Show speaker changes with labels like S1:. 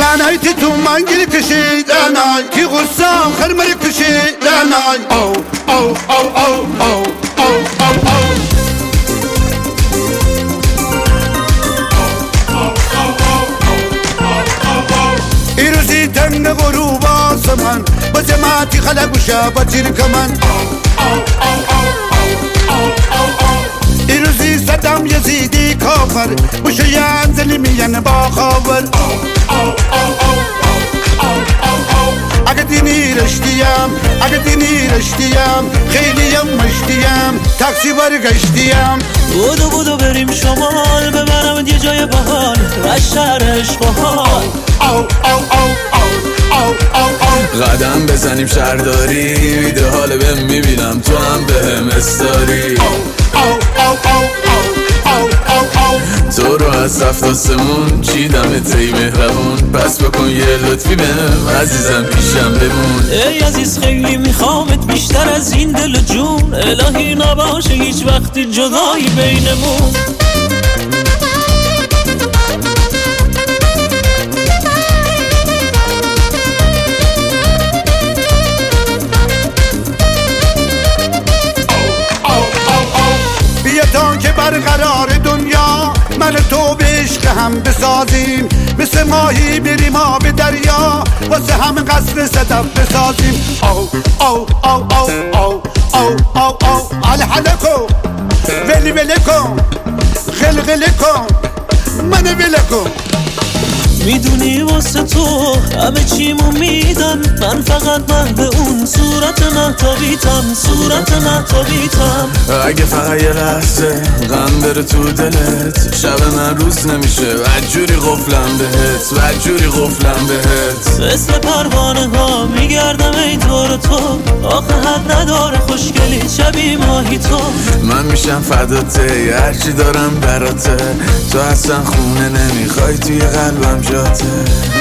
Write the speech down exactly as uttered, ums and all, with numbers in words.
S1: لعنای تی تو منگیری کشید لعنای تی غصام خرمری کشید لعنای او او او او او او او او ایروزی تنگ غروب آسمان با جماعتی خلق و شب و تیر کمن ایروزی صدام یزیدی کافر بشوین دلی میان با خاور اگه دینی رشتیم اگه دینی رشتیم خیلیم مشتیم تاکسی برگشتیم
S2: بودو بودو بریم شمال ببرم یه جای باحال و شهر اشغال
S3: قدم بزنیم شهرداری ویده حال بهم میبینم تو هم بهم استاری تو رو از هفت آسمون چیدم تی مهربون پس بکن یه لطفی بهم عزیزم پیشم بمون
S2: ای عزیز خیلی میخوامت بیشتر از این دل و جون الهی نباشه هیچ وقتی جدایی بینمون
S1: تا که برقرار دنیا من تو به عشق هم بسازیم مثل ماهی بریم آب دریا واسه هم قصر صدف بسازیم او او او او او او او او حل حل کن ولی ولی کن غل غل کن من ولی کن
S2: میدونی واسه تو همه چیمو میدم من فقط مهد اون صورت مهتابیتم صورت مهتابیتم
S3: اگه فقط یه لحظه غم بره تو دلت شب من روز نمیشه بدجوری غفلم بهت بدجوری غفلم بهت
S2: مثل پروانه ها میگردم ای طور تو آخه حد نداره خوشگلی شبی ماهی تو
S3: من میشم فداته هرچی دارم براته تو اصلا خونه نمیخوای توی قلبم جاته